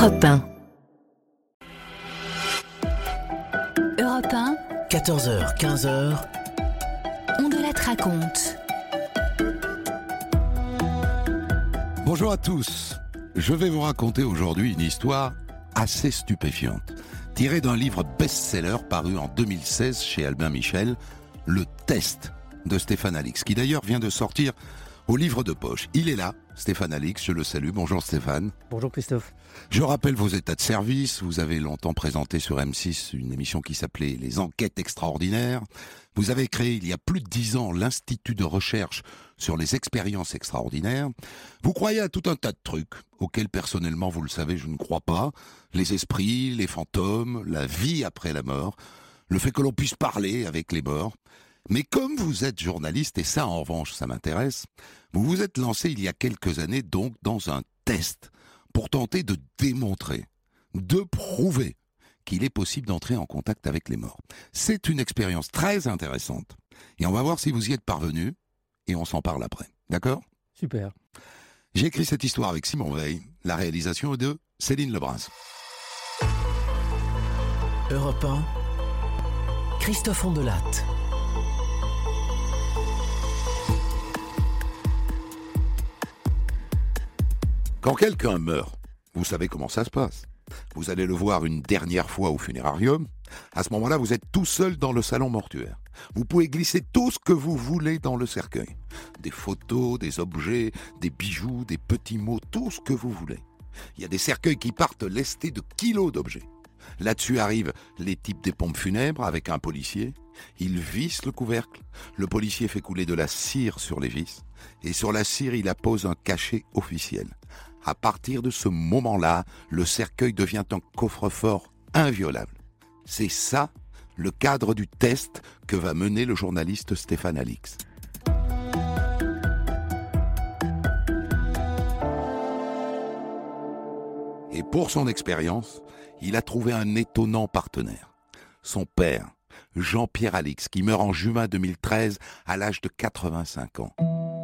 Europe 1. Europe 1. 14h, 15h. On de la raconte. Bonjour à tous. Je vais vous raconter aujourd'hui une histoire assez stupéfiante, tirée d'un livre best-seller paru en 2016 chez Albin Michel, Le Test de Stéphane Alix, qui d'ailleurs vient de sortir au livre de poche. Il est là, Stéphane Alix, je le salue. Bonjour Stéphane. Bonjour Christophe. Je rappelle vos états de service. Vous avez longtemps présenté sur M6 une émission qui s'appelait Les Enquêtes Extraordinaires. Vous avez créé il y a plus de 10 ans l'Institut de recherche sur les expériences extraordinaires. Vous croyez à tout un tas de trucs auxquels personnellement, vous le savez, je ne crois pas. Les esprits, les fantômes, la vie après la mort, le fait que l'on puisse parler avec les morts. Mais comme vous êtes journaliste, et ça en revanche ça m'intéresse, vous vous êtes lancé il y a quelques années donc dans un test pour tenter de démontrer, de prouver qu'il est possible d'entrer en contact avec les morts. C'est une expérience très intéressante et on va voir si vous y êtes parvenu et on s'en parle après. D'accord ? Super. J'ai écrit cette histoire avec Simon Veil, la réalisation est de Céline Lebras. Europe 1. Christophe Ondelatte. Quand quelqu'un meurt, vous savez comment ça se passe. Vous allez le voir une dernière fois au funérarium. À ce moment-là, vous êtes tout seul dans le salon mortuaire. Vous pouvez glisser tout ce que vous voulez dans le cercueil. Des photos, des objets, des bijoux, des petits mots, tout ce que vous voulez. Il y a des cercueils qui partent lestés de kilos d'objets. Là-dessus arrivent les types des pompes funèbres avec un policier. Ils vissent le couvercle. Le policier fait couler de la cire sur les vis. Et sur la cire, il appose un cachet officiel. À partir de ce moment-là, le cercueil devient un coffre-fort inviolable. C'est ça, le cadre du test que va mener le journaliste Stéphane Alix. Et pour son expérience, il a trouvé un étonnant partenaire. Son père, Jean-Pierre Alix, qui meurt en juin 2013 à l'âge de 85 ans.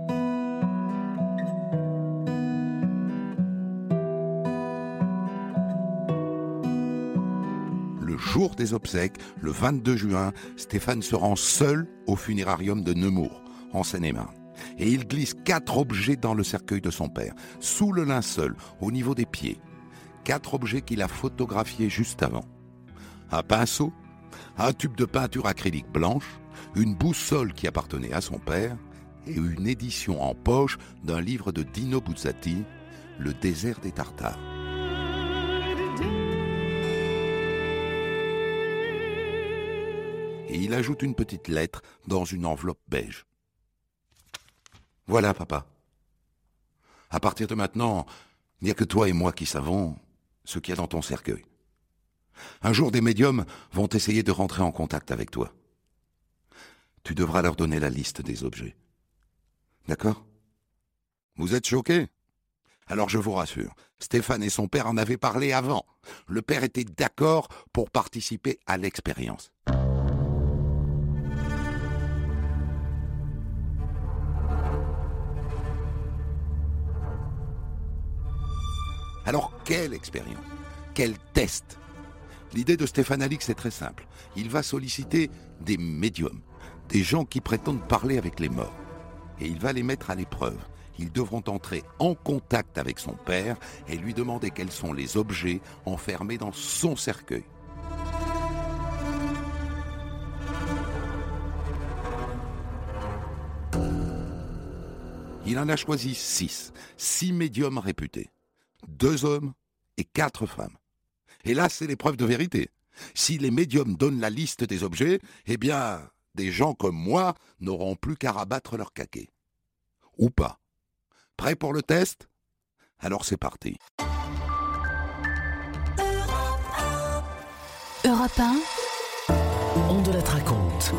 Le jour des obsèques, le 22 juin, Stéphane se rend seul au funérarium de Nemours, en Seine-et-Marne. Et il glisse 4 objets dans le cercueil de son père, sous le linceul, au niveau des pieds. 4 objets qu'il a photographiés juste avant. Un pinceau, un tube de peinture acrylique blanche, une boussole qui appartenait à son père et une édition en poche d'un livre de Dino Buzzati, Le désert des Tartares. Et il ajoute une petite lettre dans une enveloppe beige. Voilà, papa. À partir de maintenant, il n'y a que toi et moi qui savons ce qu'il y a dans ton cercueil. Un jour, des médiums vont essayer de rentrer en contact avec toi. Tu devras leur donner la liste des objets. D'accord ? Vous êtes choqués ? Alors je vous rassure, Stéphane et son père en avaient parlé avant. Le père était d'accord pour participer à l'expérience. Alors, quelle expérience ? Quel test ? L'idée de Stéphane Alix est très simple. Il va solliciter des médiums, des gens qui prétendent parler avec les morts. Et il va les mettre à l'épreuve. Ils devront entrer en contact avec son père et lui demander quels sont les objets enfermés dans son cercueil. Il en a choisi 6 médiums réputés. 2 hommes et 4 femmes. Et là, c'est l'épreuve de vérité. Si les médiums donnent la liste des objets, eh bien, des gens comme moi n'auront plus qu'à rabattre leur caquet. Ou pas. Prêt pour le test ? Alors c'est parti. Europe 1. On de la raconte.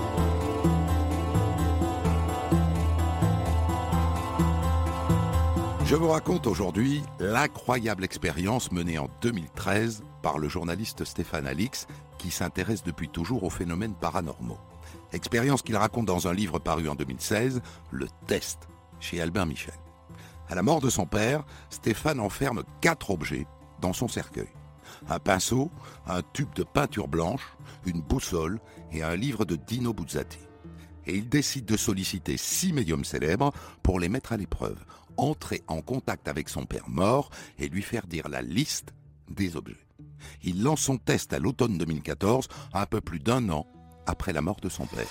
Je vous raconte aujourd'hui l'incroyable expérience menée en 2013 par le journaliste Stéphane Alix, qui s'intéresse depuis toujours aux phénomènes paranormaux. Expérience qu'il raconte dans un livre paru en 2016, Le Test, chez Albin Michel. À la mort de son père, Stéphane enferme 4 objets dans son cercueil. Un pinceau, un tube de peinture blanche, une boussole et un livre de Dino Buzzati. Et il décide de solliciter 6 médiums célèbres pour les mettre à l'épreuve, entrer en contact avec son père mort et lui faire dire la liste des objets. Il lance son test à l'automne 2014, un peu plus d'1 an après la mort de son père.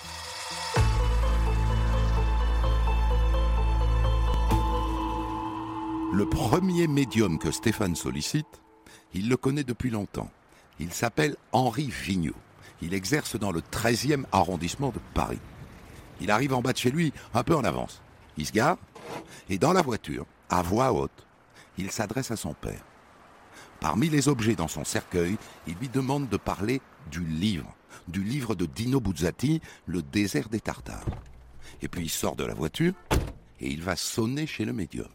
Le premier médium que Stéphane sollicite, il le connaît depuis longtemps. Il s'appelle Henri Vigneault. Il exerce dans le 13e arrondissement de Paris. Il arrive en bas de chez lui, un peu en avance. Il se gare, et dans la voiture, à voix haute, il s'adresse à son père. Parmi les objets dans son cercueil, il lui demande de parler du livre de Dino Buzzati, Le désert des Tartares. Et puis il sort de la voiture, et il va sonner chez le médium.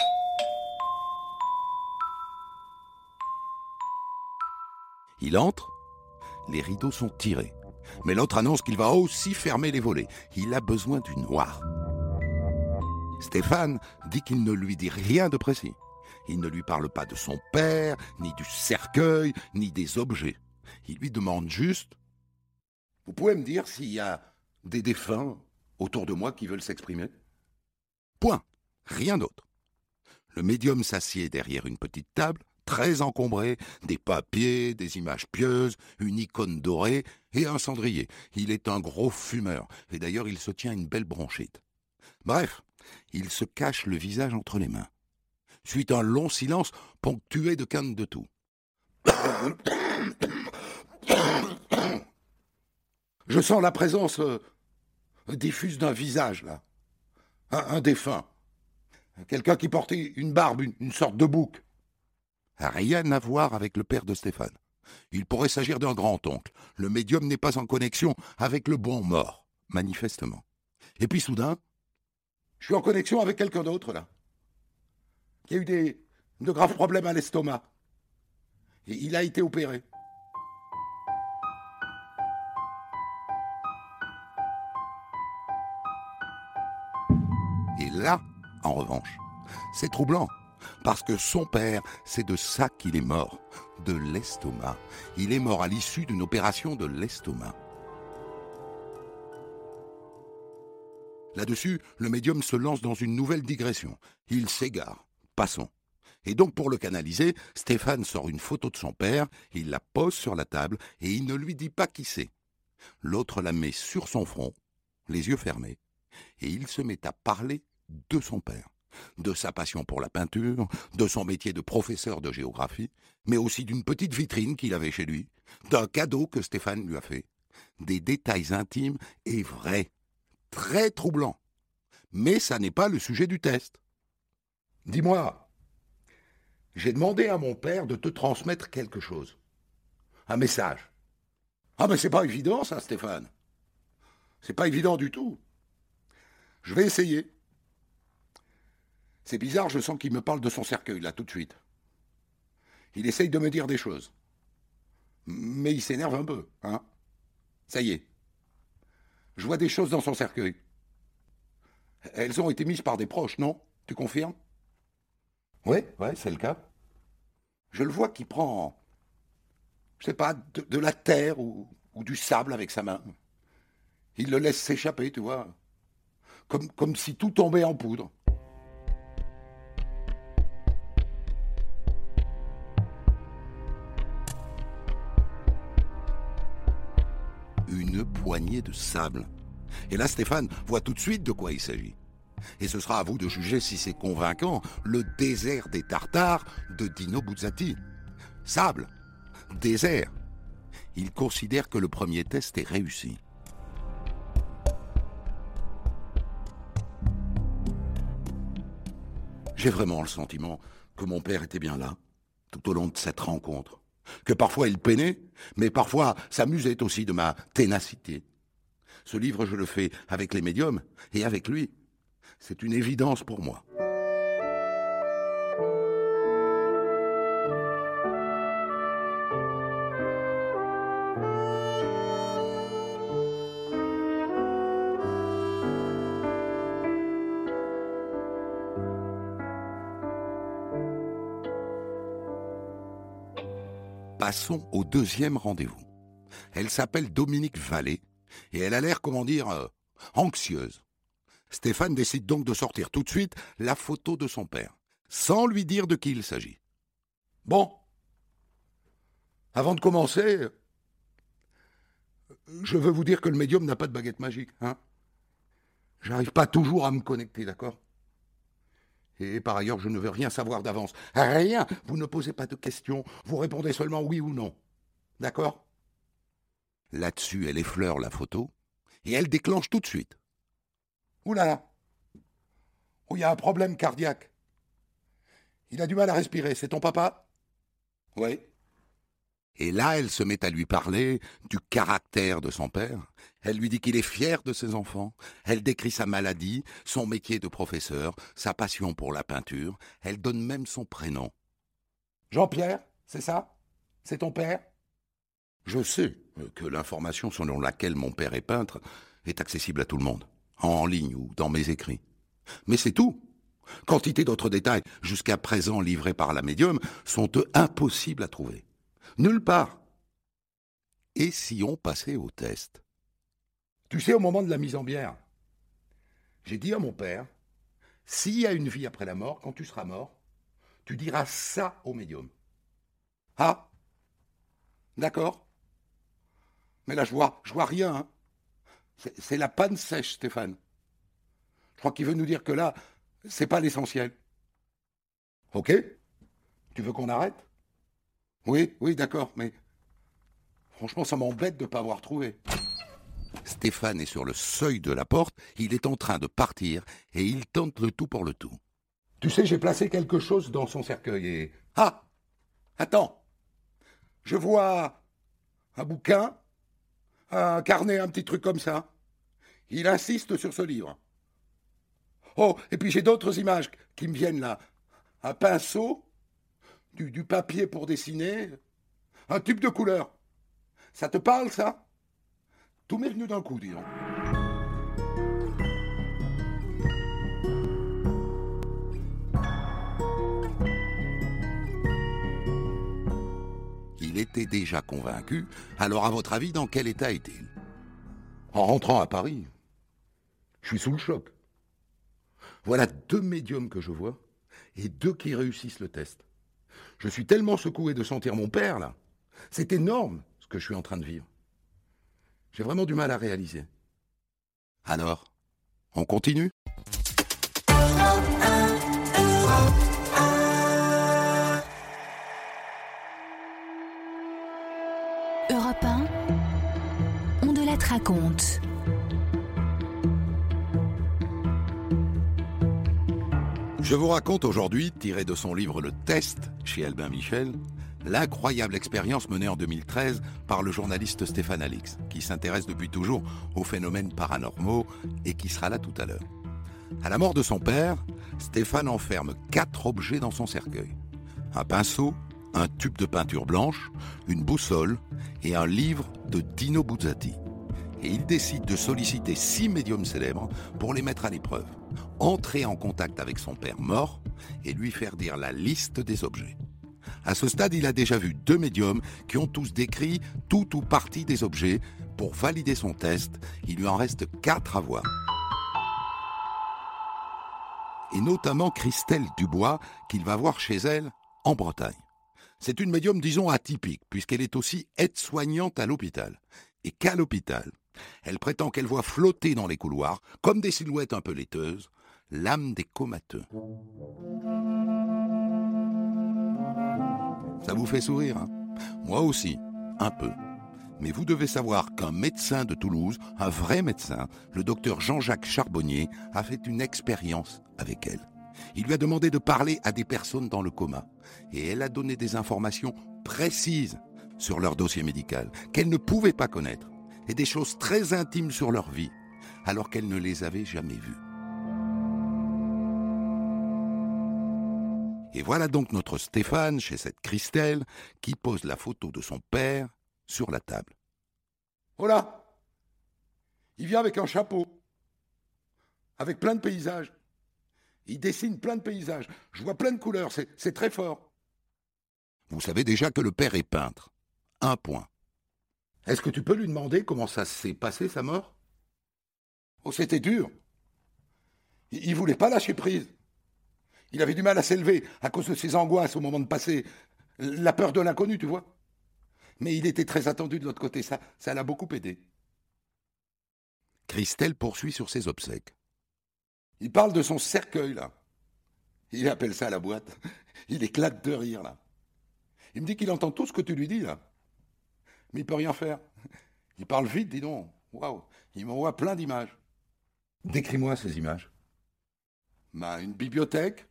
Il entre, les rideaux sont tirés. Mais l'autre annonce qu'il va aussi fermer les volets. Il a besoin du noir. Stéphane dit qu'il ne lui dit rien de précis. Il ne lui parle pas de son père, ni du cercueil, ni des objets. Il lui demande juste « Vous pouvez me dire s'il y a des défunts autour de moi qui veulent s'exprimer ?» Point. Rien d'autre. Le médium s'assied derrière une petite table, très encombrée, des papiers, des images pieuses, une icône dorée et un cendrier. Il est un gros fumeur, et d'ailleurs il se tient une belle bronchite. Bref, il se cache le visage entre les mains. Suit un long silence ponctué de quintes de toux. Je sens la présence diffuse d'un visage, là. Un défunt. Quelqu'un qui portait une barbe, une sorte de bouc. Rien à voir avec le père de Stéphane. Il pourrait s'agir d'un grand-oncle. Le médium n'est pas en connexion avec le bon mort, manifestement. Et puis soudain, je suis en connexion avec quelqu'un d'autre, là, qui a eu de graves problèmes à l'estomac. Et il a été opéré. Et là, en revanche, c'est troublant. Parce que son père, c'est de ça qu'il est mort, de l'estomac. Il est mort à l'issue d'une opération de l'estomac. Là-dessus, le médium se lance dans une nouvelle digression. Il s'égare. Passons. Et donc, pour le canaliser, Stéphane sort une photo de son père, il la pose sur la table et il ne lui dit pas qui c'est. L'autre la met sur son front, les yeux fermés, et il se met à parler de son père. De sa passion pour la peinture, de son métier de professeur de géographie, mais aussi d'une petite vitrine qu'il avait chez lui, d'un cadeau que Stéphane lui a fait. Des détails intimes et vrais, très troublants. Mais ça n'est pas le sujet du test. Dis-moi, j'ai demandé à mon père de te transmettre quelque chose. Un message. Ah mais c'est pas évident ça, Stéphane. C'est pas évident du tout. Je vais essayer. C'est bizarre, je sens qu'il me parle de son cercueil, là, tout de suite. Il essaye de me dire des choses. Mais il s'énerve un peu, hein. Ça y est. Je vois des choses dans son cercueil. Elles ont été mises par des proches, non? Tu confirmes? Ouais, c'est le cas. Je le vois qui prend, je sais pas, de la terre ou du sable avec sa main. Il le laisse s'échapper, tu vois. Comme si tout tombait en poudre. Une poignée de sable. Et là, Stéphane voit tout de suite de quoi il s'agit. Et ce sera à vous de juger si c'est convaincant, le désert des Tartares de Dino Buzzati. Sable, désert. Il considère que le premier test est réussi. J'ai vraiment le sentiment que mon père était bien là, tout au long de cette rencontre. Que parfois il peinait, mais parfois s'amusait aussi de ma ténacité. Ce livre, je le fais avec les médiums et avec lui. C'est une évidence pour moi. Passons au deuxième rendez-vous. Elle s'appelle Dominique Vallée et elle a l'air, anxieuse. Stéphane décide donc de sortir tout de suite la photo de son père, sans lui dire de qui il s'agit. Bon, avant de commencer, je veux vous dire que le médium n'a pas de baguette magique, hein. J'arrive pas toujours à me connecter, d'accord ? Et par ailleurs, je ne veux rien savoir d'avance. Rien. Vous ne posez pas de questions. Vous répondez seulement oui ou non. D'accord ? Là-dessus, elle effleure la photo et elle déclenche tout de suite. Ouh là là. Oh, il y a un problème cardiaque. Il a du mal à respirer. C'est ton papa ? Oui. Et là, elle se met à lui parler du caractère de son père. Elle lui dit qu'il est fier de ses enfants. Elle décrit sa maladie, son métier de professeur, sa passion pour la peinture. Elle donne même son prénom. Jean-Pierre, c'est ça ? C'est ton père ? Je sais que l'information selon laquelle mon père est peintre est accessible à tout le monde, en ligne ou dans mes écrits. Mais c'est tout. Quantité d'autres détails, jusqu'à présent livrés par la médium, sont impossibles à trouver. Nulle part. Et si on passait au test ? Tu sais, au moment de la mise en bière, j'ai dit à mon père, s'il y a une vie après la mort, quand tu seras mort, tu diras ça au médium. Ah ? D'accord ? Mais là, je vois rien. Hein. C'est la panne sèche, Stéphane. Je crois qu'il veut nous dire que là, c'est pas l'essentiel. Ok ? Tu veux qu'on arrête ? Oui, d'accord, mais franchement, ça m'embête de ne pas avoir trouvé. Stéphane est sur le seuil de la porte, il est en train de partir et il tente le tout pour le tout. Tu sais, j'ai placé quelque chose dans son cercueil et... Ah ! Attends ! Je vois un bouquin, un carnet, un petit truc comme ça. Il insiste sur ce livre. Oh, et puis j'ai d'autres images qui me viennent là. Un pinceau, du papier pour dessiner, un tube de couleur. Ça te parle, ça ? Tout m'est venu d'un coup, dis donc. Il était déjà convaincu, alors à votre avis, dans quel état est-il ? En rentrant à Paris, je suis sous le choc. Voilà 2 médiums que je vois, et 2 qui réussissent le test. Je suis tellement secoué de sentir mon père, là. C'est énorme, ce que je suis en train de vivre. J'ai vraiment du mal à réaliser. Alors, on continue ? Europe 1, on de la raconte. Je vous raconte aujourd'hui, tiré de son livre Le Test, chez Albin Michel, l'incroyable expérience menée en 2013 par le journaliste Stéphane Alix, qui s'intéresse depuis toujours aux phénomènes paranormaux et qui sera là tout à l'heure. À la mort de son père, Stéphane enferme 4 objets dans son cercueil. Un pinceau, un tube de peinture blanche, une boussole et un livre de Dino Buzzati. Et il décide de solliciter 6 médiums célèbres pour les mettre à l'épreuve, entrer en contact avec son père mort et lui faire dire la liste des objets. À ce stade, il a déjà vu 2 médiums qui ont tous décrit tout ou partie des objets. Pour valider son test, il lui en reste 4 à voir. Et notamment Christelle Dubois, qu'il va voir chez elle en Bretagne. C'est une médium, disons, atypique, puisqu'elle est aussi aide-soignante à l'hôpital. Et qu'à l'hôpital, elle prétend qu'elle voit flotter dans les couloirs, comme des silhouettes un peu laiteuses, l'âme des comateux. Ça vous fait sourire, hein ? Moi aussi, un peu. Mais vous devez savoir qu'un médecin de Toulouse, un vrai médecin, le docteur Jean-Jacques Charbonnier, a fait une expérience avec elle. Il lui a demandé de parler à des personnes dans le coma. Et elle a donné des informations précises sur leur dossier médical, qu'elle ne pouvait pas connaître, et des choses très intimes sur leur vie, alors qu'elle ne les avait jamais vues. Et voilà donc notre Stéphane, chez cette Christelle, qui pose la photo de son père sur la table. Oh là ! Il vient avec un chapeau, avec plein de paysages. Il dessine plein de paysages. Je vois plein de couleurs, c'est très fort. Vous savez déjà que le père est peintre. 1 point. Est-ce que tu peux lui demander comment ça s'est passé, sa mort? Oh, c'était dur. Il voulait pas lâcher prise. Il avait du mal à s'élever à cause de ses angoisses au moment de passer. La peur de l'inconnu, tu vois. Mais il était très attendu de l'autre côté. Ça l'a beaucoup aidé. Christelle poursuit sur ses obsèques. Il parle de son cercueil, là. Il appelle ça la boîte. Il éclate de rire, là. Il me dit qu'il entend tout ce que tu lui dis, là. Mais il peut rien faire. Il parle vite, dis donc. Waouh. Il m'envoie plein d'images. Décris-moi ces images. Une bibliothèque,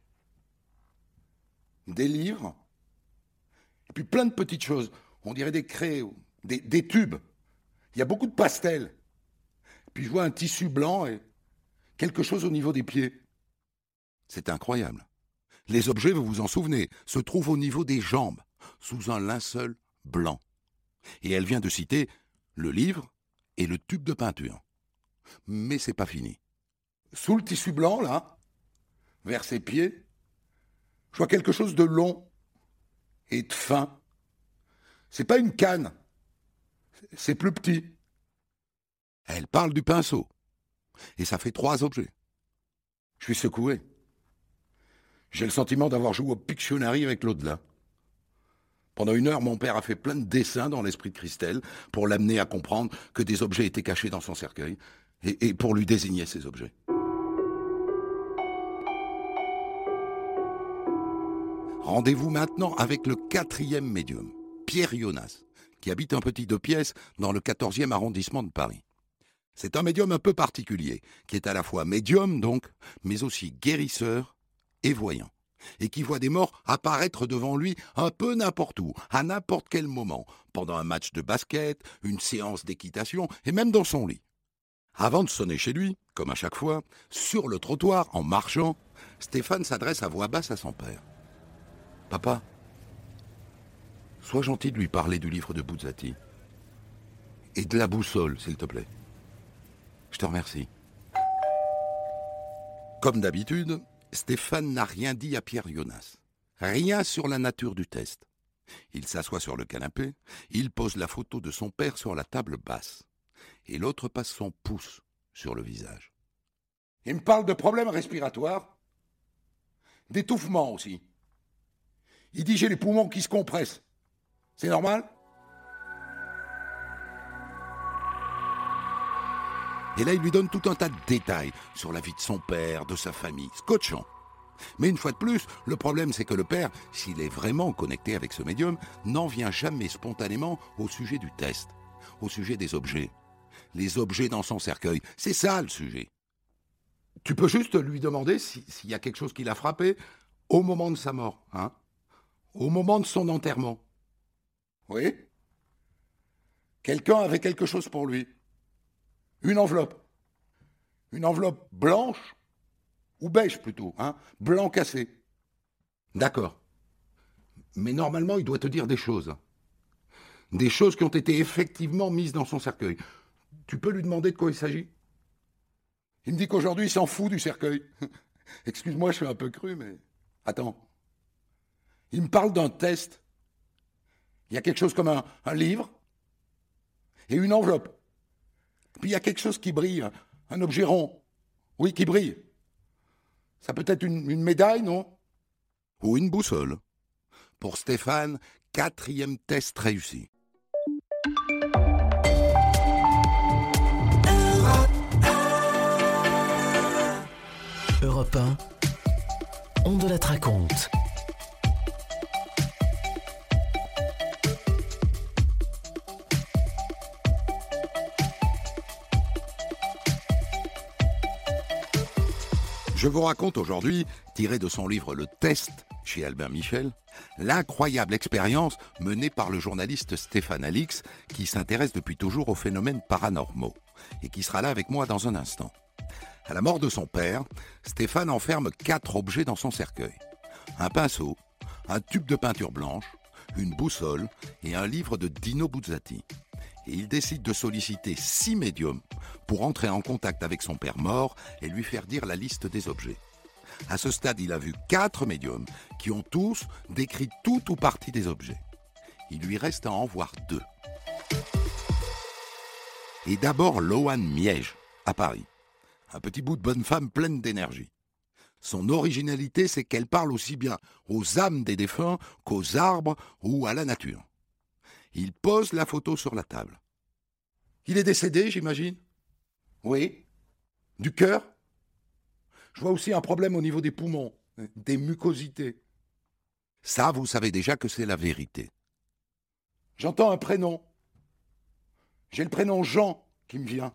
des livres, et puis plein de petites choses. On dirait des craies, des tubes. Il y a beaucoup de pastels. Puis je vois un tissu blanc et quelque chose au niveau des pieds. C'est incroyable. Les objets, vous vous en souvenez, se trouvent au niveau des jambes, sous un linceul blanc. Et elle vient de citer le livre et le tube de peinture. Mais c'est pas fini. Sous le tissu blanc, là, vers ses pieds, je vois quelque chose de long et de fin. C'est pas une canne, c'est plus petit. Elle parle du pinceau, et ça fait 3 objets. Je suis secoué. J'ai le sentiment d'avoir joué au Pictionary avec l'au-delà. Pendant 1 heure, mon père a fait plein de dessins dans l'esprit de Christelle pour l'amener à comprendre que des objets étaient cachés dans son cercueil et pour lui désigner ces objets. Rendez-vous maintenant avec le 4e médium, Pierre Jonas, qui habite un petit 2 pièces dans le 14e arrondissement de Paris. C'est un médium un peu particulier, qui est à la fois médium donc, mais aussi guérisseur et voyant, et qui voit des morts apparaître devant lui un peu n'importe où, à n'importe quel moment, pendant un match de basket, une séance d'équitation, et même dans son lit. Avant de sonner chez lui, comme à chaque fois, sur le trottoir, en marchant, Stéphane s'adresse à voix basse à son père. « Papa, sois gentil de lui parler du livre de Buzzati. Et de la boussole, s'il te plaît. Je te remercie. » Comme d'habitude, Stéphane n'a rien dit à Pierre Jonas. Rien sur la nature du test. Il s'assoit sur le canapé, il pose la photo de son père sur la table basse. Et l'autre passe son pouce sur le visage. Il me parle de problèmes respiratoires, d'étouffement aussi. Il dit j'ai les poumons qui se compressent. C'est normal? Et là, il lui donne tout un tas de détails sur la vie de son père, de sa famille, scotchant. Mais une fois de plus, le problème c'est que le père, s'il est vraiment connecté avec ce médium, n'en vient jamais spontanément au sujet du test, au sujet des objets. Les objets dans son cercueil, c'est ça le sujet. Tu peux juste lui demander s'il y a quelque chose qui l'a frappé au moment de sa mort, hein? Au moment de son enterrement. Oui? Quelqu'un avait quelque chose pour lui. Une enveloppe. Une enveloppe blanche, ou beige plutôt, hein? Blanc cassé. D'accord. Mais normalement, il doit te dire des choses. Des choses qui ont été effectivement mises dans son cercueil. Tu peux lui demander de quoi il s'agit? Il me dit qu'aujourd'hui, il s'en fout du cercueil. Excuse-moi, je suis un peu cru, mais... Attends. Il me parle d'un test. Il y a quelque chose comme un livre et une enveloppe. Puis il y a quelque chose qui brille, un objet rond. Oui, qui brille. Ça peut être une médaille, non? Ou une boussole. Pour Stéphane, 4e test réussi. Europe 1, on de la raconte. Je vous raconte aujourd'hui, tiré de son livre Le Test, chez Albin Michel, l'incroyable expérience menée par le journaliste Stéphane Alix, qui s'intéresse depuis toujours aux phénomènes paranormaux, et qui sera là avec moi dans un instant. À la mort de son père, Stéphane enferme 4 objets dans son cercueil. Un pinceau, un tube de peinture blanche, une boussole et un livre de Dino Buzzati. Et il décide de solliciter 6 médiums pour entrer en contact avec son père mort et lui faire dire la liste des objets. À ce stade, il a vu 4 médiums qui ont tous décrit tout ou partie des objets. Il lui reste à en voir 2. Et d'abord Loane Miège, à Paris. Un petit bout de bonne femme pleine d'énergie. Son originalité, c'est qu'elle parle aussi bien aux âmes des défunts qu'aux arbres ou à la nature. Il pose la photo sur la table. Il est décédé, j'imagine ? Oui. Du cœur ? Je vois aussi un problème au niveau des poumons, des mucosités. Ça, vous savez déjà que c'est la vérité. J'entends un prénom. J'ai le prénom Jean qui me vient.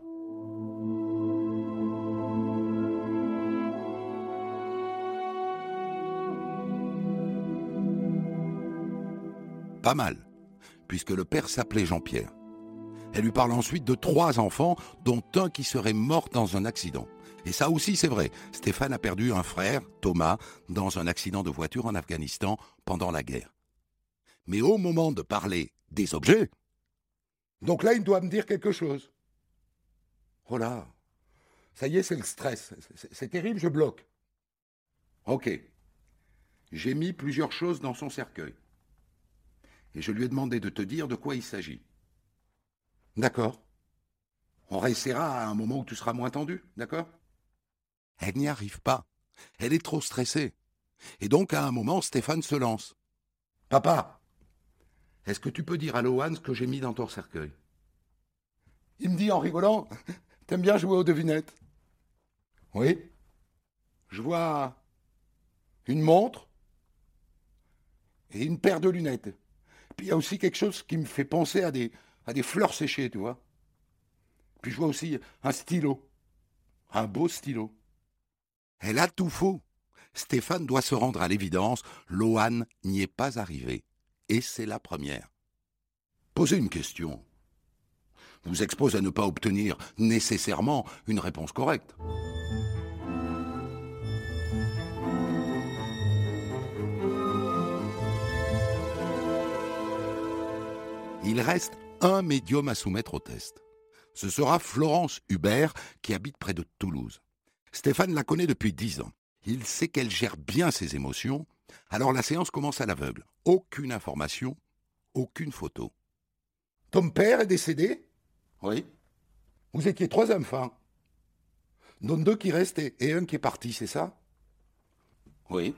Pas mal, puisque le père s'appelait Jean-Pierre. Elle lui parle ensuite de 3 enfants, dont un qui serait mort dans un accident. Et ça aussi, c'est vrai. Stéphane a perdu un frère, Thomas, dans un accident de voiture en Afghanistan pendant la guerre. Mais au moment de parler des objets, donc là, il doit me dire quelque chose. Oh là, ça y est, c'est le stress. C'est terrible, je bloque. Ok. J'ai mis plusieurs choses dans son cercueil. Et je lui ai demandé de te dire de quoi il s'agit. D'accord. On réessayera à un moment où tu seras moins tendu, d'accord ? Elle n'y arrive pas. Elle est trop stressée. Et donc, à un moment, Stéphane se lance. « Papa, est-ce que tu peux dire à Loane ce que j'ai mis dans ton cercueil ?» Il me dit en rigolant, « T'aimes bien jouer aux devinettes ?»« Oui. Je vois une montre et une paire de lunettes. Puis il y a aussi quelque chose qui me fait penser à des fleurs séchées, tu vois. Puis je vois aussi un stylo, un beau stylo. » Elle a tout faux. Stéphane doit se rendre à l'évidence, Loane n'y est pas arrivé. Et c'est la première. Posez une question vous expose à ne pas obtenir nécessairement une réponse correcte. Il reste un médium à soumettre au test. Ce sera Florence Hubert, qui habite près de Toulouse. Stéphane la connaît depuis 10 ans. Il sait qu'elle gère bien ses émotions, alors la séance commence à l'aveugle. Aucune information, aucune photo. Ton père est décédé ? Oui. Vous étiez 3 enfants, dont 2 qui restent et un qui est parti, c'est ça ? Oui.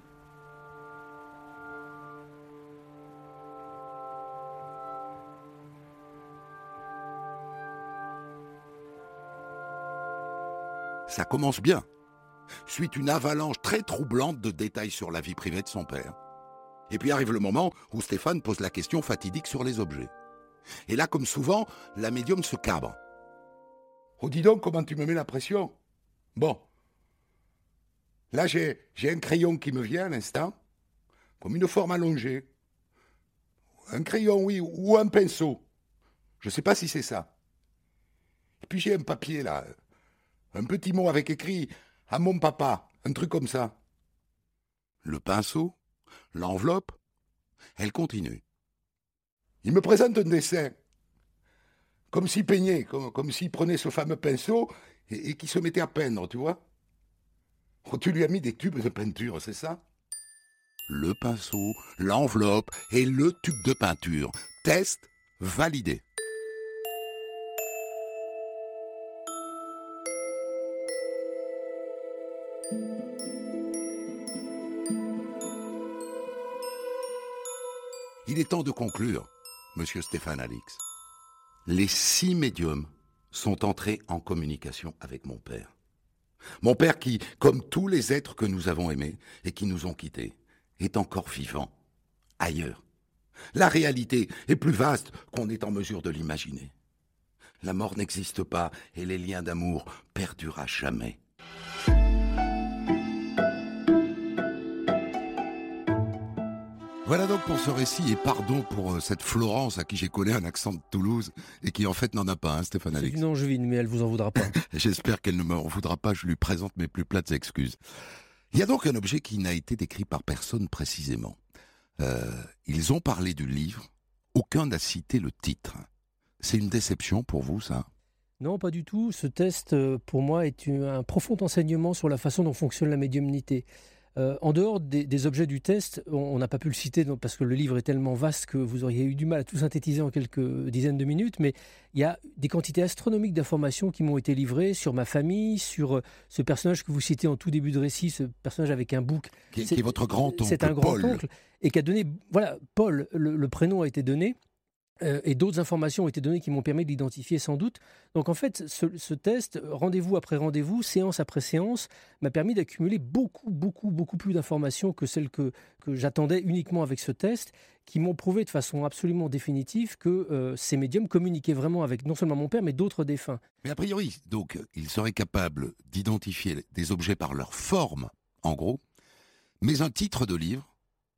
Ça commence bien. Suit une avalanche très troublante de détails sur la vie privée de son père. Et puis arrive le moment où Stéphane pose la question fatidique sur les objets. Et là, comme souvent, la médium se cabre. « Oh, dis donc, comment tu me mets la pression ? Bon. Là, j'ai un crayon qui me vient à l'instant, comme une forme allongée. Un crayon, oui, ou un pinceau. Je ne sais pas si c'est ça. Et puis j'ai un papier, là, un petit mot avec écrit « à mon papa », un truc comme ça. Le pinceau, l'enveloppe, elle continue. Il me présente un dessin, comme s'il peignait, comme s'il prenait ce fameux pinceau et qu'il se mettait à peindre, tu vois. Oh, tu lui as mis des tubes de peinture, c'est ça ? Le pinceau, l'enveloppe et le tube de peinture. Test validé. Il est temps de conclure, monsieur Stéphane Alix. Les 6 médiums sont entrés en communication avec mon père. Mon père qui, comme tous les êtres que nous avons aimés et qui nous ont quittés, est encore vivant, ailleurs. La réalité est plus vaste qu'on n'est en mesure de l'imaginer. La mort n'existe pas et les liens d'amour perdurent à jamais. Voilà donc pour ce récit et pardon pour cette Florence à qui j'ai collé un accent de Toulouse et qui en fait n'en a pas, hein, Stéphane Alix. C'est une angevine, mais elle vous en voudra pas. J'espère qu'elle ne m'en voudra pas, je lui présente mes plus plates excuses. Il y a donc un objet qui n'a été décrit par personne précisément. Ils ont parlé du livre, aucun n'a cité le titre. C'est une déception pour vous, ça ? Non, pas du tout. Ce test, pour moi, est un profond enseignement sur la façon dont fonctionne la médiumnité. En dehors des objets du test, on n'a pas pu le citer parce que le livre est tellement vaste que vous auriez eu du mal à tout synthétiser en quelques dizaines de minutes, mais il y a des quantités astronomiques d'informations qui m'ont été livrées sur ma famille, sur ce personnage que vous citez en tout début de récit, ce personnage avec un bouc. Qui est votre grand-oncle, C'est un Paul. grand-oncle et qui a donné, voilà, Paul, le prénom a été donné. Et d'autres informations ont été données qui m'ont permis de l'identifier sans doute. Donc en fait, ce test, rendez-vous après rendez-vous, séance après séance, m'a permis d'accumuler beaucoup plus d'informations que celles que j'attendais uniquement avec ce test, qui m'ont prouvé de façon absolument définitive que ces médiums communiquaient vraiment avec non seulement mon père, mais d'autres défunts. Mais a priori, donc, ils seraient capables d'identifier des objets par leur forme, en gros, mais un titre de livre,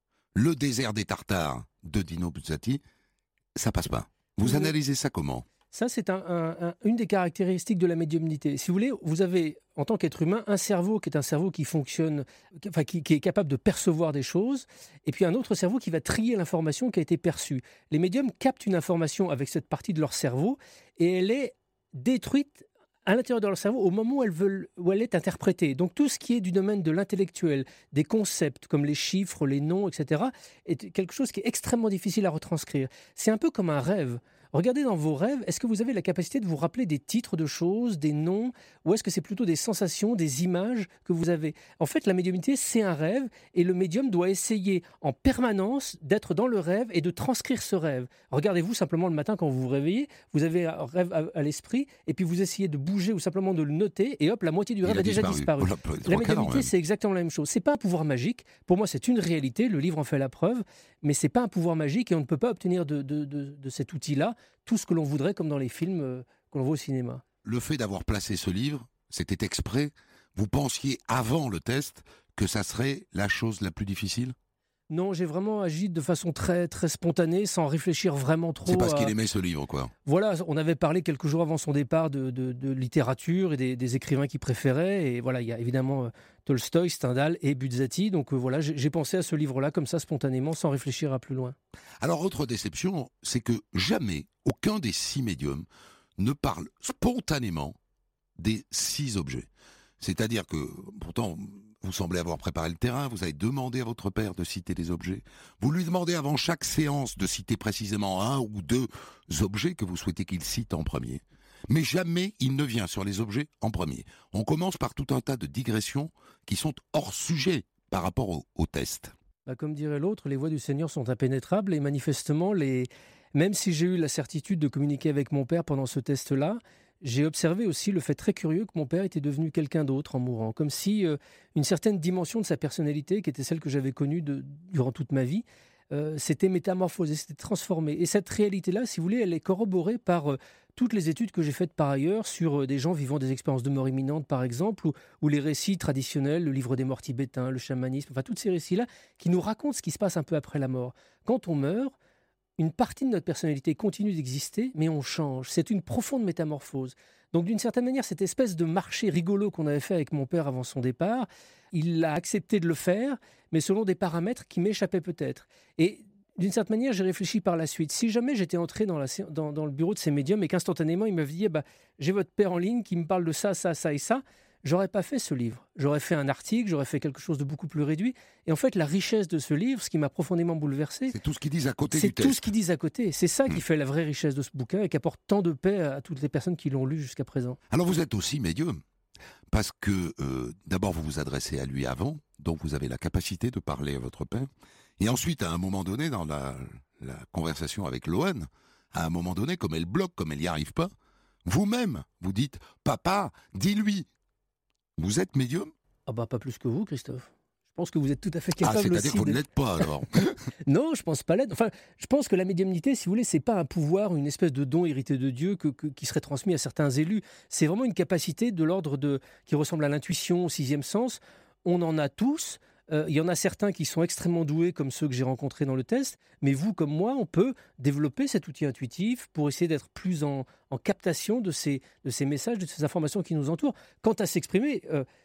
Le désert des Tartares de Dino Buzzati, ça passe pas. Vous analysez ça comment ? Ça, c'est une des caractéristiques de la médiumnité. Si vous voulez, vous avez, en tant qu'être humain, un cerveau qui est un cerveau qui fonctionne, qui est capable de percevoir des choses, et puis un autre cerveau qui va trier l'information qui a été perçue. Les médiums captent une information avec cette partie de leur cerveau, et elle est détruite à l'intérieur de leur cerveau au moment où elle est interprétée. Donc tout ce qui est du domaine de l'intellectuel, des concepts comme les chiffres, les noms, etc., est quelque chose qui est extrêmement difficile à retranscrire. C'est un peu comme un rêve. Regardez dans vos rêves, est-ce que vous avez la capacité de vous rappeler des titres de choses, des noms, ou est-ce que c'est plutôt des sensations, des images que vous avez ? En fait, la médiumnité, c'est un rêve, et le médium doit essayer en permanence d'être dans le rêve et de transcrire ce rêve. Regardez-vous simplement le matin quand vous vous réveillez, vous avez un rêve à l'esprit, et puis vous essayez de bouger ou simplement de le noter, et hop, la moitié du rêve a déjà disparu. La médiumnité, c'est exactement la même chose. C'est pas un pouvoir magique. Pour moi, c'est une réalité. Le livre en fait la preuve, mais c'est pas un pouvoir magique, et on ne peut pas obtenir de cet outil-là tout ce que l'on voudrait, comme dans les films que l'on voit au cinéma. Le fait d'avoir placé ce livre, c'était exprès. Vous pensiez, avant le test, que ça serait la chose la plus difficile ? Non, j'ai vraiment agi de façon très, très spontanée, sans réfléchir vraiment trop. C'est parce qu'il aimait ce livre, quoi. Voilà, on avait parlé quelques jours avant son départ de littérature et des écrivains qu'il préférait. Et voilà, il y a évidemment Tolstoï, Stendhal et Buzzati. Donc voilà, j'ai pensé à ce livre-là comme ça, spontanément, sans réfléchir à plus loin. Alors, autre déception, c'est que jamais aucun des 6 médiums ne parle spontanément des 6 objets. C'est-à-dire que, pourtant, vous semblez avoir préparé le terrain, vous avez demandé à votre père de citer des objets, vous lui demandez avant chaque séance de citer précisément 1 ou 2 objets que vous souhaitez qu'il cite en premier. Mais jamais il ne vient sur les objets en premier. On commence par tout un tas de digressions qui sont hors sujet par rapport au test. Comme dirait l'autre, les voies du Seigneur sont impénétrables et manifestement, même si j'ai eu la certitude de communiquer avec mon père pendant ce test-là, j'ai observé aussi le fait très curieux que mon père était devenu quelqu'un d'autre en mourant, comme si une certaine dimension de sa personnalité, qui était celle que j'avais connue durant toute ma vie, s'était métamorphosée, s'était transformée. Et cette réalité-là, si vous voulez, elle est corroborée par toutes les études que j'ai faites par ailleurs sur des gens vivant des expériences de mort imminente, par exemple, ou les récits traditionnels, le livre des morts tibétains, le chamanisme, enfin tous ces récits-là qui nous racontent ce qui se passe un peu après la mort. Quand on meurt, une partie de notre personnalité continue d'exister, mais on change. C'est une profonde métamorphose. Donc d'une certaine manière, cette espèce de marché rigolo qu'on avait fait avec mon père avant son départ, il a accepté de le faire, mais selon des paramètres qui m'échappaient peut-être. Et d'une certaine manière, j'ai réfléchi par la suite. Si jamais j'étais entré dans le bureau de ces médiums et qu'instantanément, il m'avait dit j'ai votre père en ligne qui me parle de ça, ça, ça et ça », j'aurais pas fait ce livre. J'aurais fait un article, j'aurais fait quelque chose de beaucoup plus réduit. Et en fait, la richesse de ce livre, ce qui m'a profondément bouleversé, c'est tout ce qu'ils disent à côté du test. C'est tout ce qu'ils disent à côté. C'est ça qui fait la vraie richesse de ce bouquin et qui apporte tant de paix à toutes les personnes qui l'ont lu jusqu'à présent. Alors vous êtes aussi médium, parce que d'abord vous vous adressez à lui avant, donc vous avez la capacité de parler à votre père. Et ensuite, à un moment donné, dans la conversation avec Loane, à un moment donné, comme elle bloque, comme elle n'y arrive pas, vous-même, vous dites « Papa, dis-lui ». Vous êtes médium ? Pas plus que vous, Christophe. Je pense que vous êtes tout à fait capable aussi. C'est-à-dire que vous ne l'êtes pas, alors. Non, je pense pas l'être. Enfin, je pense que la médiumnité, si vous voulez, c'est pas un pouvoir, une espèce de don hérité de Dieu qui serait transmis à certains élus. C'est vraiment une capacité de l'ordre qui ressemble à l'intuition, au 6e sens. On en a tous. Il y en a certains qui sont extrêmement doués, comme ceux que j'ai rencontrés dans le test. Mais vous, comme moi, on peut développer cet outil intuitif pour essayer d'être plus en captation de ces messages, de ces informations qui nous entourent. Quant à s'exprimer,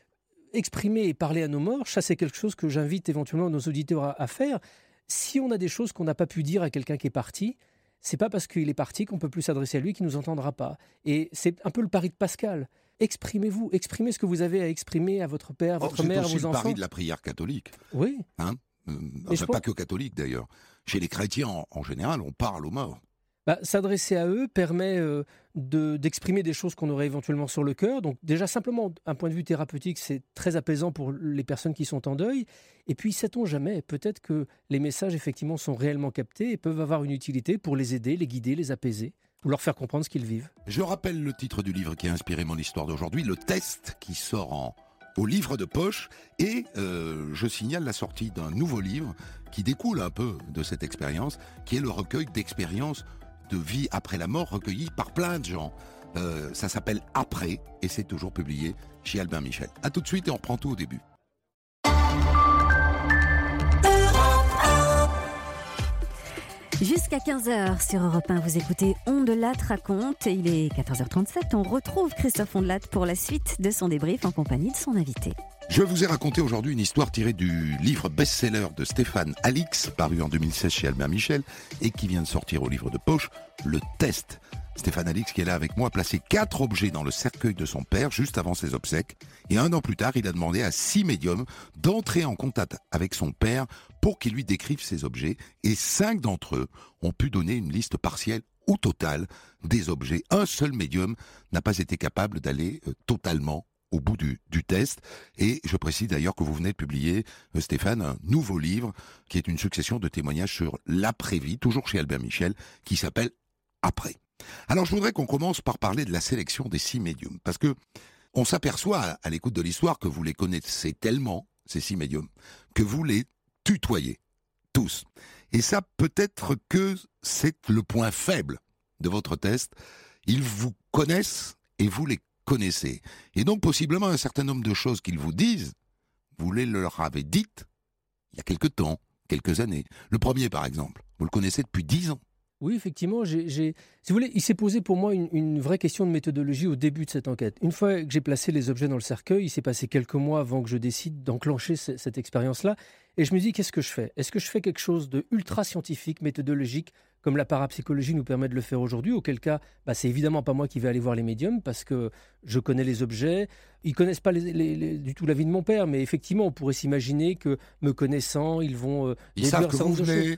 exprimer et parler à nos morts, ça c'est quelque chose que j'invite éventuellement nos auditeurs à faire. Si on a des choses qu'on n'a pas pu dire à quelqu'un qui est parti, c'est pas parce qu'il est parti qu'on peut plus s'adresser à lui qu'il nous entendra pas. Et c'est un peu le pari de Pascal. Exprimez-vous, exprimez ce que vous avez à exprimer à votre père, votre mère, à vos enfants. C'est aussi le pari de la prière catholique. Oui. Pas que catholique d'ailleurs. Chez les chrétiens en général, on parle aux morts. S'adresser à eux permet d'exprimer des choses qu'on aurait éventuellement sur le cœur. Donc déjà, simplement, d'un point de vue thérapeutique, c'est très apaisant pour les personnes qui sont en deuil. Et puis, sait-on jamais, peut-être que les messages, effectivement, sont réellement captés et peuvent avoir une utilité pour les aider, les guider, les apaiser, ou leur faire comprendre ce qu'ils vivent. Je rappelle le titre du livre qui a inspiré mon histoire d'aujourd'hui, Le Test, qui sort au livre de poche. Et je signale la sortie d'un nouveau livre qui découle un peu de cette expérience, qui est le recueil d'expériences de vie après la mort recueilli par plein de gens. Ça s'appelle Après et c'est toujours publié chez Albin Michel. A tout de suite et on reprend tout au début. Jusqu'à 15h sur Europe 1, vous écoutez Ondelat raconte. Il est 14h37. On retrouve Christophe Ondelat pour la suite de son débrief en compagnie de son invité. Je vous ai raconté aujourd'hui une histoire tirée du livre best-seller de Stéphane Alix, paru en 2016 chez Albin Michel et qui vient de sortir au livre de poche, Le Test. Stéphane Alix, qui est là avec moi, a placé 4 objets dans le cercueil de son père juste avant ses obsèques. Et 1 an plus tard, il a demandé à 6 médiums d'entrer en contact avec son père pour qu'il lui décrive ces objets. Et 5 d'entre eux ont pu donner une liste partielle ou totale des objets. Un seul médium n'a pas été capable d'aller totalement au bout du test. Et je précise d'ailleurs que vous venez de publier, Stéphane, un nouveau livre qui est une succession de témoignages sur l'après-vie, toujours chez Albin Michel, qui s'appelle Après. Alors je voudrais qu'on commence par parler de la sélection des 6 médiums, parce que on s'aperçoit à l'écoute de l'histoire que vous les connaissez tellement, ces 6 médiums, que vous les tutoyez, tous. Et ça, peut-être que c'est le point faible de votre test. Ils vous connaissent et vous les connaissez. Et donc, possiblement, un certain nombre de choses qu'ils vous disent, vous les leur avez dites il y a quelque temps, quelques années. Le premier, par exemple, vous le connaissez depuis 10 ans. Oui, effectivement, si vous voulez, il s'est posé pour moi une vraie question de méthodologie au début de cette enquête. Une fois que j'ai placé les objets dans le cercueil, il s'est passé quelques mois avant que je décide d'enclencher cette expérience-là. Et je me dis, qu'est-ce que je fais ? Est-ce que je fais quelque chose de ultra scientifique, méthodologique, comme la parapsychologie nous permet de le faire aujourd'hui, auquel cas, c'est évidemment pas moi qui vais aller voir les médiums, parce que je connais les objets. Ils connaissent pas du tout la vie de mon père, mais effectivement, on pourrait s'imaginer que, me connaissant, ils vont... Ils savent que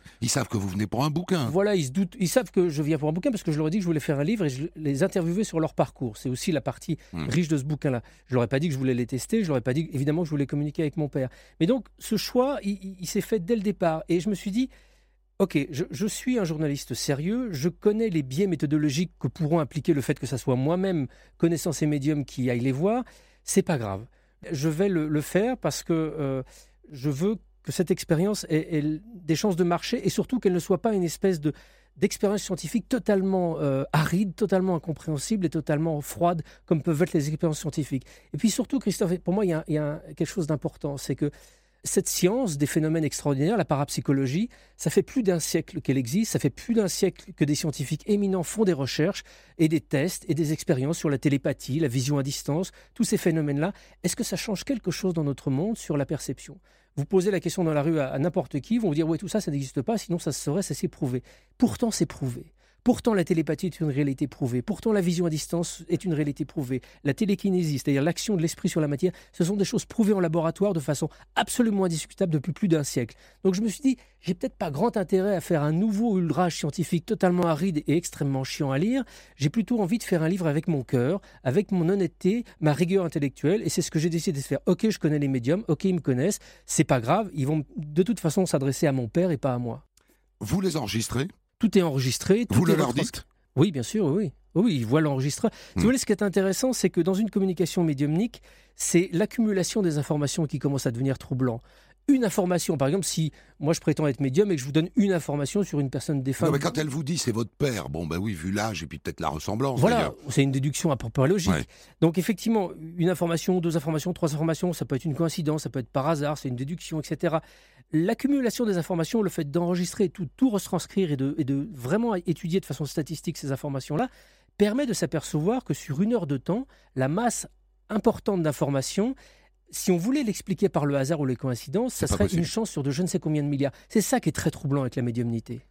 vous venez pour un bouquin. Voilà, ils se doutent, ils savent que je viens pour un bouquin, parce que je leur ai dit que je voulais faire un livre et je les interviewais sur leur parcours. C'est aussi la partie riche de ce bouquin-là. Je leur ai pas dit que je voulais les tester, je leur ai pas dit, évidemment, que je voulais communiquer avec mon père. Mais donc, ce choix, il s'est fait dès le départ. Et je me suis dit, ok, je suis un journaliste sérieux, je connais les biais méthodologiques que pourront impliquer le fait que ça soit moi-même, connaissant ces médiums, qui aille les voir. C'est pas grave. Je vais le faire parce que je veux que cette expérience ait des chances de marcher et surtout qu'elle ne soit pas une espèce d'expérience scientifique totalement aride, totalement incompréhensible et totalement froide comme peuvent être les expériences scientifiques. Et puis surtout, Christophe, pour moi, il y a quelque chose d'important, c'est que cette science des phénomènes extraordinaires, la parapsychologie, ça fait plus d'1 siècle qu'elle existe, ça fait plus d'1 siècle que des scientifiques éminents font des recherches et des tests et des expériences sur la télépathie, la vision à distance, tous ces phénomènes-là. Est-ce que ça change quelque chose dans notre monde sur la perception ? Vous posez la question dans la rue à n'importe qui, ils vont vous dire « ouais, tout ça, ça n'existe pas, sinon ça se saurait, ça s'est prouvé ». Pourtant, c'est prouvé. Pourtant, la télépathie est une réalité prouvée. Pourtant, la vision à distance est une réalité prouvée. La télékinésie, c'est-à-dire l'action de l'esprit sur la matière, ce sont des choses prouvées en laboratoire de façon absolument indiscutable depuis plus d'1 siècle. Donc je me suis dit, j'ai peut-être pas grand intérêt à faire un nouveau ouvrage scientifique totalement aride et extrêmement chiant à lire. J'ai plutôt envie de faire un livre avec mon cœur, avec mon honnêteté, ma rigueur intellectuelle. Et c'est ce que j'ai décidé de faire. Ok, je connais les médiums, ok, ils me connaissent, c'est pas grave, ils vont de toute façon s'adresser à mon père et pas à moi. Vous les enregistrez ? Tout est enregistré. Vous le leur dites ? Oui, bien sûr, oui. Oui, ils voient l'enregistrement. Si vous voulez, ce qui est intéressant, c'est que dans une communication médiumnique, c'est l'accumulation des informations qui commence à devenir troublant. Une information, par exemple, si moi je prétends être médium et que je vous donne une information sur une personne défunte. Non, mais quand elle vous dit c'est votre père, bon ben oui, vu l'âge et puis peut-être la ressemblance. Voilà, d'ailleurs. C'est une déduction à peu près logique. Ouais. Donc effectivement, une information, 2 informations, 3 informations, ça peut être une coïncidence, ça peut être par hasard, c'est une déduction, etc. L'accumulation des informations, le fait d'enregistrer, tout retranscrire et de vraiment étudier de façon statistique ces informations-là, permet de s'apercevoir que sur 1 heure de temps, la masse importante d'informations, si on voulait l'expliquer par le hasard ou les coïncidences, ça serait une chance sur de je ne sais combien de milliards. C'est ça qui est très troublant avec la médiumnité.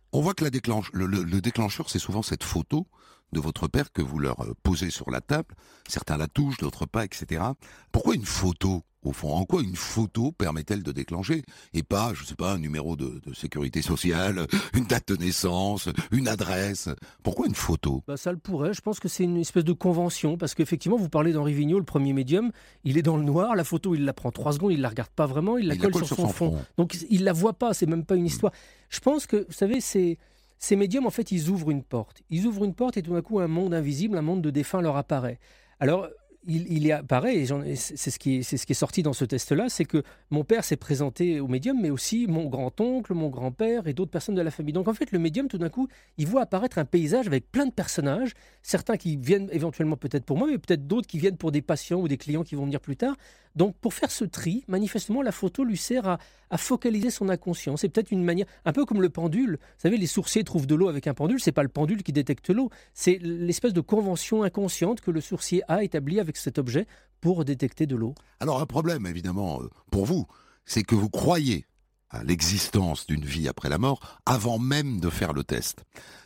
On voit que le déclencheur, c'est souvent cette photo de votre père que vous leur posez sur la table. Certains la touchent, d'autres pas, etc. Pourquoi une photo, au fond? En quoi une photo permet-elle de déclencher? Et pas, je sais pas, un numéro de sécurité sociale, une date de naissance, une adresse. Pourquoi une photo? Ça le pourrait. Je pense que c'est une espèce de convention, parce qu'effectivement, vous parlez d'Henri Vigneault, le premier médium, il est dans le noir, la photo, il la prend 3 secondes, il la regarde pas vraiment, il la colle sur son front. Donc il la voit pas, c'est même pas une histoire. Je pense que, vous savez, ces médiums, en fait, ils ouvrent une porte. Ils ouvrent une porte et tout d'un coup, un monde invisible, un monde de défunts leur apparaît. Alors, il y apparaît, et c'est ce qui est sorti dans ce test-là, c'est que mon père s'est présenté au médium, mais aussi mon grand-oncle, mon grand-père et d'autres personnes de la famille. Donc en fait, le médium, tout d'un coup, il voit apparaître un paysage avec plein de personnages, certains qui viennent éventuellement peut-être pour moi, mais peut-être d'autres qui viennent pour des patients ou des clients qui vont venir plus tard. Donc pour faire ce tri, manifestement, la photo lui sert à focaliser son inconscient. C'est peut-être une manière, un peu comme le pendule. Vous savez, les sourciers trouvent de l'eau avec un pendule, c'est pas le pendule qui détecte l'eau, c'est l'espèce de convention inconsciente que le sourcier a établie avec cet objet pour détecter de l'eau. Alors un problème, évidemment, pour vous, c'est que vous croyez à l'existence d'une vie après la mort avant même de faire le test.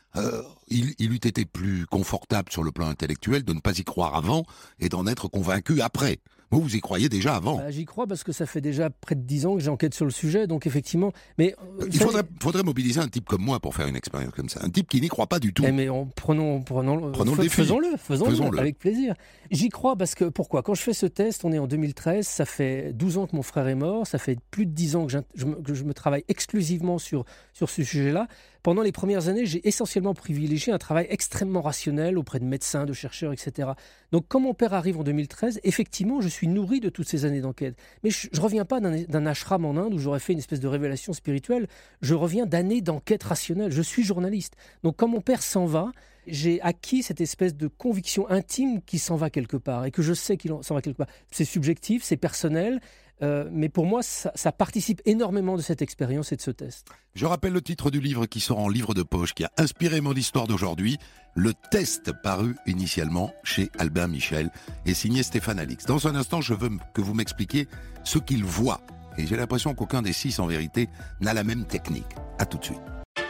Il eût été plus confortable sur le plan intellectuel de ne pas y croire avant et d'en être convaincu après. Vous y croyez déjà avant. J'y crois parce que ça fait déjà près de 10 ans que j'enquête sur le sujet, donc effectivement... Mais, il faudrait mobiliser un type comme moi pour faire une expérience comme ça. Un type qui n'y croit pas du tout. Mais prenons le défi. Faisons-le avec plaisir. J'y crois parce que, pourquoi? Quand je fais ce test, on est en 2013, ça fait 12 ans que mon frère est mort, ça fait plus de 10 ans que je me travaille exclusivement sur ce sujet-là. Pendant les premières années, j'ai essentiellement privilégié un travail extrêmement rationnel auprès de médecins, de chercheurs, etc. Donc quand mon père arrive en 2013, effectivement, je suis nourri de toutes ces années d'enquête. Mais je ne reviens pas d'un ashram en Inde où j'aurais fait une espèce de révélation spirituelle. Je reviens d'années d'enquête rationnelle. Je suis journaliste. Donc quand mon père s'en va, j'ai acquis cette espèce de conviction intime qu'il s'en va quelque part et que je sais qu'il s'en va quelque part. C'est subjectif, c'est personnel. Mais pour moi, ça participe énormément de cette expérience et de ce test. Je rappelle le titre du livre qui sort en livre de poche, qui a inspiré mon histoire d'aujourd'hui, Le Test, paru initialement chez Albin Michel et signé Stéphane Alix. Dans un instant, je veux que vous m'expliquiez ce qu'il voit. Et j'ai l'impression qu'aucun des 6, en vérité, n'a la même technique. À tout de suite.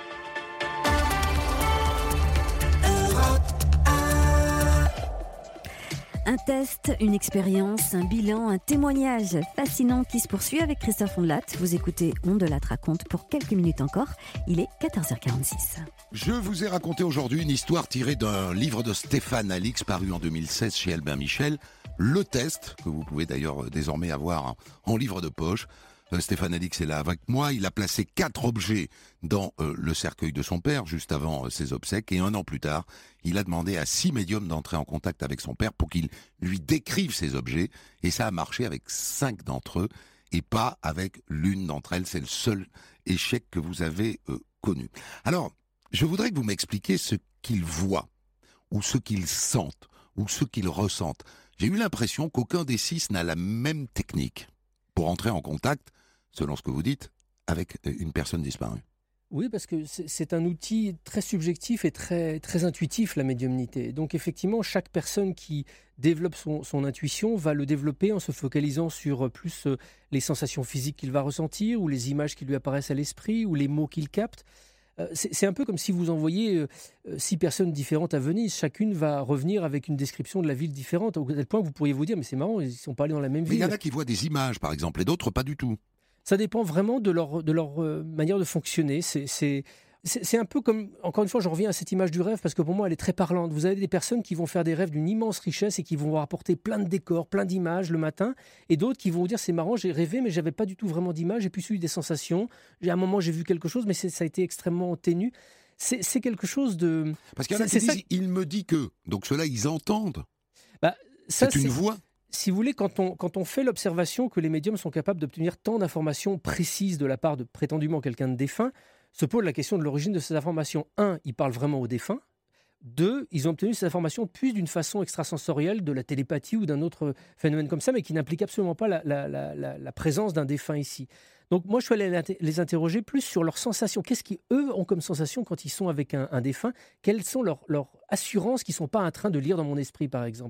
Un test, une expérience, un bilan, un témoignage fascinant qui se poursuit avec Christophe Ondelat. Vous écoutez Ondelat raconte pour quelques minutes encore. Il est 14h46. Je vous ai raconté aujourd'hui une histoire tirée d'un livre de Stéphane Alix paru en 2016 chez Albin Michel. Le Test, que vous pouvez d'ailleurs désormais avoir en livre de poche. Stéphane Alix est là avec moi. Il a placé 4 objets dans le cercueil de son père juste avant ses obsèques. Et 1 an plus tard, il a demandé à 6 médiums d'entrer en contact avec son père pour qu'ils lui décrivent ces objets. Et ça a marché avec 5 d'entre eux et pas avec l'une d'entre elles. C'est le seul échec que vous avez connu. Alors, je voudrais que vous m'expliquiez ce qu'ils voient ou ce qu'ils sentent ou ce qu'ils ressentent. J'ai eu l'impression qu'aucun des 6 n'a la même technique pour entrer en contact, selon ce que vous dites, avec une personne disparue. Oui, parce que c'est un outil très subjectif et très, très intuitif, la médiumnité. Donc effectivement, chaque personne qui développe son intuition va le développer en se focalisant sur plus les sensations physiques qu'il va ressentir, ou les images qui lui apparaissent à l'esprit, ou les mots qu'il capte. C'est un peu comme si vous envoyiez 6 personnes différentes à Venise. Chacune va revenir avec une description de la ville différente. Au tel point que vous pourriez vous dire, mais c'est marrant, ils ne sont pas allés dans la même ville. Mais il y en a qui voient des images, par exemple, et d'autres pas du tout. Ça dépend vraiment de leur manière de fonctionner. C'est un peu comme, encore une fois, je reviens à cette image du rêve parce que pour moi, elle est très parlante. Vous avez des personnes qui vont faire des rêves d'une immense richesse et qui vont vous rapporter plein de décors, plein d'images le matin, et d'autres qui vont vous dire, c'est marrant, j'ai rêvé, mais j'avais pas du tout vraiment d'images, j'ai plus eu des sensations. À un moment, j'ai vu quelque chose, mais ça a été extrêmement ténu. C'est quelque chose de... Parce qu'il y en a qui disent, il me dit que... Donc ceux-là, ils entendent. C'est une voix. Si vous voulez, quand on fait l'observation que les médiums sont capables d'obtenir tant d'informations précises de la part de prétendument quelqu'un de défunt, se pose la question de l'origine de ces informations. 1, ils parlent vraiment aux défunts. 2, ils ont obtenu ces informations plus d'une façon extrasensorielle, de la télépathie ou d'un autre phénomène comme ça, mais qui n'implique absolument pas la présence d'un défunt ici. Donc moi, je suis allé les interroger plus sur leurs sensations. Qu'est-ce qu'eux ont comme sensation quand ils sont avec un défunt? Quelles sont leurs assurances qu'ils ne sont pas en train de lire dans mon esprit, par exemple?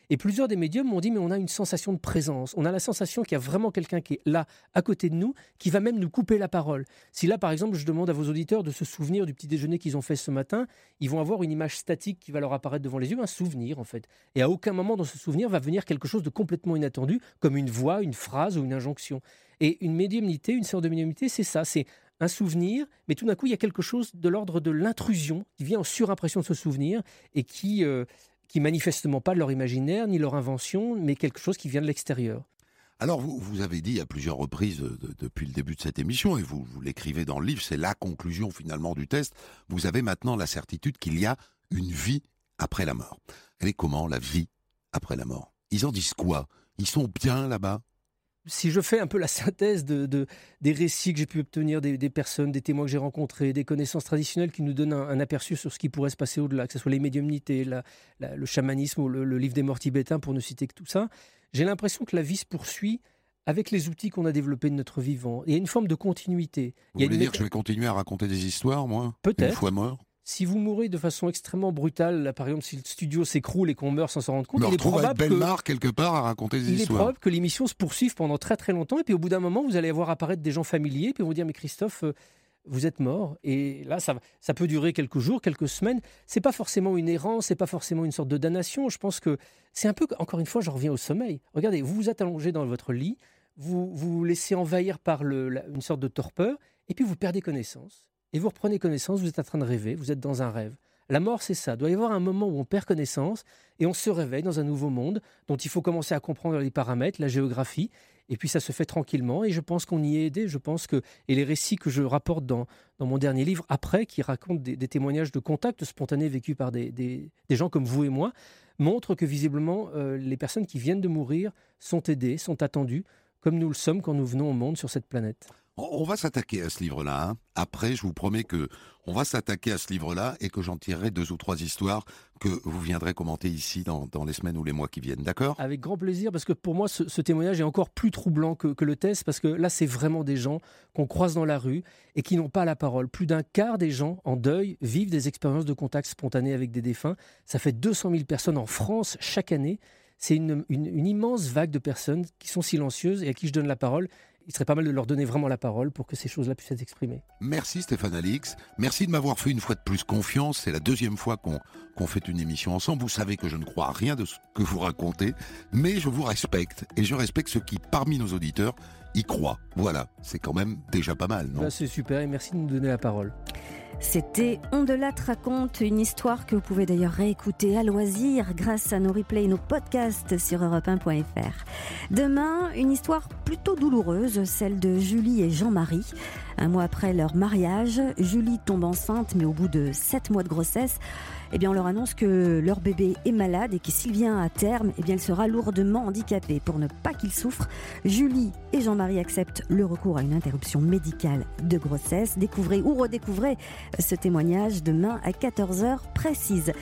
Et plusieurs des médiums m'ont dit, mais on a une sensation de présence. On a la sensation qu'il y a vraiment quelqu'un qui est là, à côté de nous, qui va même nous couper la parole. Si là, par exemple, je demande à vos auditeurs de se souvenir du petit déjeuner qu'ils ont fait ce matin, ils vont avoir une image statique qui va leur apparaître devant les yeux, un souvenir en fait. Et à aucun moment dans ce souvenir va venir quelque chose de complètement inattendu, comme une voix, une phrase ou une injonction. Et une médiumnité, une sorte de médiumnité, c'est ça, c'est un souvenir, mais tout d'un coup, il y a quelque chose de l'ordre de l'intrusion qui vient en surimpression de ce souvenir et qui manifestement pas de leur imaginaire ni leur invention, mais quelque chose qui vient de l'extérieur. Alors, vous avez dit à plusieurs reprises depuis le début de cette émission, et vous l'écrivez dans le livre, c'est la conclusion finalement du test, vous avez maintenant la certitude qu'il y a une vie après la mort. Elle est comment, la vie après la mort? Ils en disent quoi? Ils sont bien là-bas? Si je fais un peu la synthèse des récits que j'ai pu obtenir des personnes, des témoins que j'ai rencontrés, des connaissances traditionnelles qui nous donnent un aperçu sur ce qui pourrait se passer au-delà, que ce soit les médiumnités, le chamanisme ou le livre des morts tibétains, pour ne citer que tout ça, j'ai l'impression que la vie se poursuit avec les outils qu'on a développés de notre vivant. Il y a une forme de continuité. Vous voulez dire que je vais continuer à raconter des histoires, moi? Peut-être. Une fois mort? Si vous mourrez de façon extrêmement brutale, là, par exemple, si le studio s'écroule et qu'on meurt sans s'en rendre compte, il est probable avec Bellemare quelque part à raconter des histoires. Il est probable que l'émission se poursuive pendant très très longtemps, et puis au bout d'un moment, vous allez voir apparaître des gens familiers, puis ils vont dire, mais Christophe, vous êtes mort. Et là, ça peut durer quelques jours, quelques semaines. C'est pas forcément une errance, c'est pas forcément une sorte de damnation. Je pense que c'est un peu, encore une fois, j'en reviens au sommeil. Regardez, vous vous êtes allongé dans votre lit, vous vous laissez envahir par une sorte de torpeur, et puis vous perdez connaissance. Et vous reprenez connaissance, vous êtes en train de rêver, vous êtes dans un rêve. La mort, c'est ça. Il doit y avoir un moment où on perd connaissance et on se réveille dans un nouveau monde dont il faut commencer à comprendre les paramètres, la géographie. Et puis ça se fait tranquillement. Et je pense qu'on y est aidé. Et les récits que je rapporte dans mon dernier livre, après, qui racontent des témoignages de contacts spontanés vécus par des gens comme vous et moi, montrent que visiblement, les personnes qui viennent de mourir sont aidées, sont attendues, comme nous le sommes quand nous venons au monde sur cette planète. On va s'attaquer à ce livre-là. Après, je vous promets que on va s'attaquer à ce livre-là et que j'en tirerai 2 ou 3 histoires que vous viendrez commenter ici dans les semaines ou les mois qui viennent. D'accord? Avec grand plaisir, parce que pour moi, ce témoignage est encore plus troublant que le test, parce que là, c'est vraiment des gens qu'on croise dans la rue et qui n'ont pas la parole. Plus d'un quart des gens en deuil vivent des expériences de contact spontané avec des défunts. Ça fait 200 000 personnes en France chaque année. C'est une immense vague de personnes qui sont silencieuses et à qui je donne la parole. Il serait pas mal de leur donner vraiment la parole pour que ces choses-là puissent être exprimées. Merci Stéphane Alix. Merci de m'avoir fait une fois de plus confiance. C'est la 2e fois qu'on fait une émission ensemble. Vous savez que je ne crois à rien de ce que vous racontez, mais je vous respecte. Et je respecte ceux qui, parmi nos auditeurs, y croient. Voilà, c'est quand même déjà pas mal, non? C'est super et merci de nous donner la parole. C'était On de Latte raconte, une histoire que vous pouvez d'ailleurs réécouter à loisir grâce à nos replays et nos podcasts sur europe1.fr. Demain, une histoire plutôt douloureuse, celle de Julie et Jean-Marie. Un mois après leur mariage, Julie tombe enceinte, mais au bout de 7 mois de grossesse, on leur annonce que leur bébé est malade et que s'il vient à terme, elle sera lourdement handicapée. Pour ne pas qu'il souffre, Julie et Jean-Marie acceptent le recours à une interruption médicale de grossesse. Découvrez ou redécouvrez ce témoignage demain à 14h précise.